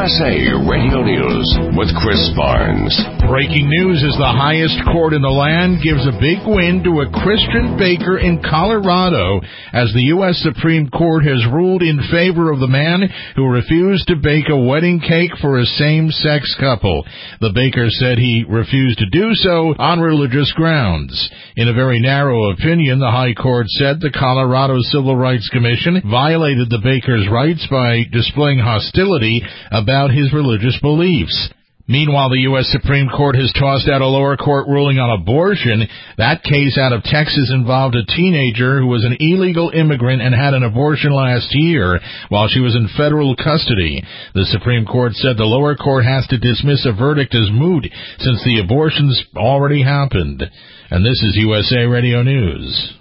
USA Radio News with Chris Barnes. Breaking news is the highest court in the land gives a big win to a Christian baker in Colorado as the U.S. Supreme Court has ruled in favor of the man who refused to bake a wedding cake for a same-sex couple. The baker said he refused to do so on religious grounds. In a very narrow opinion, the High Court said the Colorado Civil Rights Commission violated the baker's rights by displaying hostility about his religious beliefs. Meanwhile, the U.S. Supreme Court has tossed out a lower court ruling on abortion. That case out of Texas involved a teenager who was an illegal immigrant and had an abortion last year while she was in federal custody. The Supreme Court said the lower court has to dismiss a verdict as moot since the abortions already happened. And this is USA Radio News.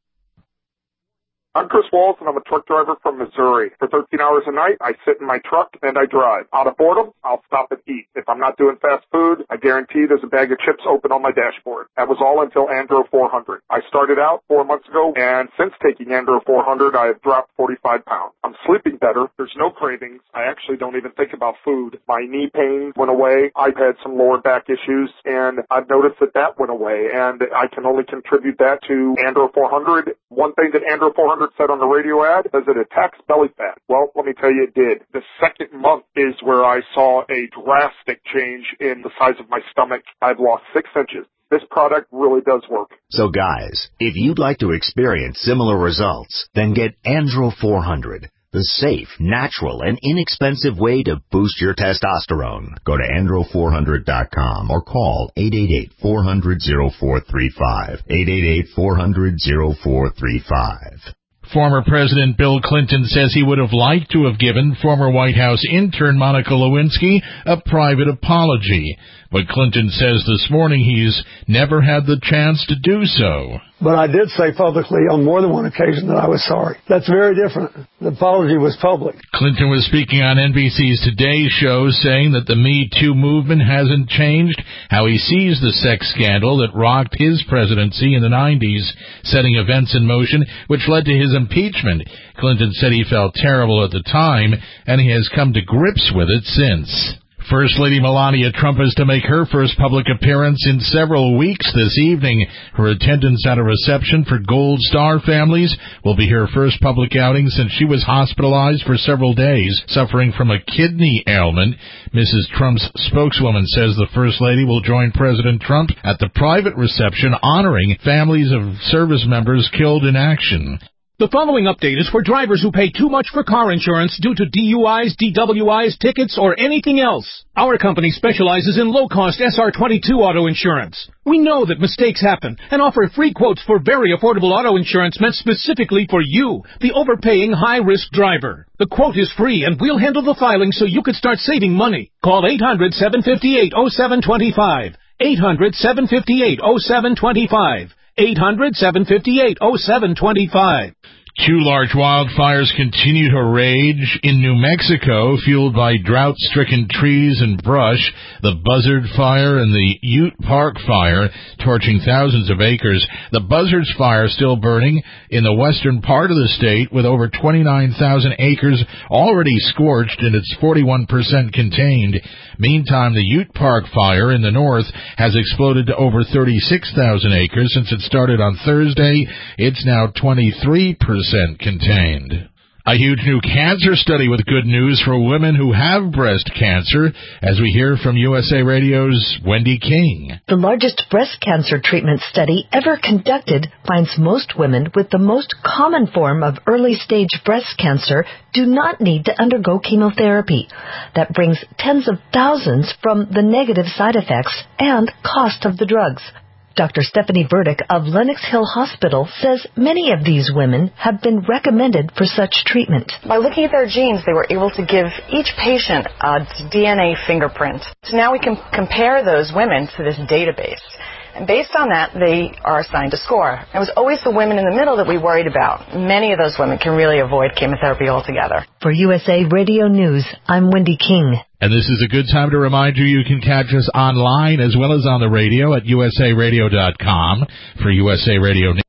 I'm Chris Walls, and I'm a truck driver from Missouri. For 13 hours a night, I sit in my truck and I drive. Out of boredom, I'll stop and eat. If I'm not doing fast food, I guarantee there's a bag of chips open on my dashboard. That was all until Andro 400. I started out 4 months ago, and since taking Andro 400, I have dropped 45 pounds. I'm sleeping better. There's no cravings. I actually don't even think about food. My knee pain went away. I've had some lower back issues, and I've noticed that went away, and I can only contribute that to Andro 400. One thing that Andro 400 said on the radio ad is it attacks belly fat. Well, let me tell you, it did. The second month is where I saw a drastic change in the size of my stomach. I've lost 6 inches. This product really does work. So guys, if you'd like to experience similar results, then get Andro 400, the safe, natural, and inexpensive way to boost your testosterone. Go to andro400.com or call 888-400-0435. 888-400-0435. Former President Bill Clinton says he would have liked to have given former White House intern Monica Lewinsky a private apology. But Clinton says this morning he's never had the chance to do so. But I did say publicly on more than one occasion that I was sorry. That's very different. The apology was public. Clinton was speaking on NBC's Today show saying that the Me Too movement hasn't changed, how he sees the sex scandal that rocked his presidency in the 90s, setting events in motion which led to his impeachment. Clinton said he felt terrible at the time, and he has come to grips with it since. First Lady Melania Trump is to make her first public appearance in several weeks this evening. Her attendance at a reception for Gold Star families will be her first public outing since she was hospitalized for several days, suffering from a kidney ailment. Mrs. Trump's spokeswoman says the First Lady will join President Trump at the private reception honoring families of service members killed in action. The following update is for drivers who pay too much for car insurance due to DUIs, DWIs, tickets, or anything else. Our company specializes in low-cost SR22 auto insurance. We know that mistakes happen and offer free quotes for very affordable auto insurance meant specifically for you, the overpaying high-risk driver. The quote is free, and we'll handle the filing so you can start saving money. Call 800-758-0725. 800-758-0725. 800-758-0725. Two large wildfires continue to rage in New Mexico, fueled by drought-stricken trees and brush. The Buzzard Fire and the Ute Park Fire, torching thousands of acres. The Buzzard's Fire still burning in the western part of the state, with over 29,000 acres already scorched and it's 41% contained. Meantime, the Ute Park Fire in the north has exploded to over 36,000 acres since it started on Thursday. It's now 23% contained. A huge new cancer study with good news for women who have breast cancer, as we hear from USA Radio's Wendy King. The largest breast cancer treatment study ever conducted finds most women with the most common form of early-stage breast cancer do not need to undergo chemotherapy. That brings tens of thousands from the negative side effects and cost of the drugs. Dr. Stephanie Burdick of Lenox Hill Hospital says many of these women have been recommended for such treatment. By looking at their genes, they were able to give each patient a DNA fingerprint. So now we can compare those women to this database. And based on that, they are assigned a score. It was always the women in the middle that we worried about. Many of those women can really avoid chemotherapy altogether. For USA Radio News, I'm Wendy King. And this is a good time to remind you can catch us online as well as on the radio at usaradio.com. For USA Radio News.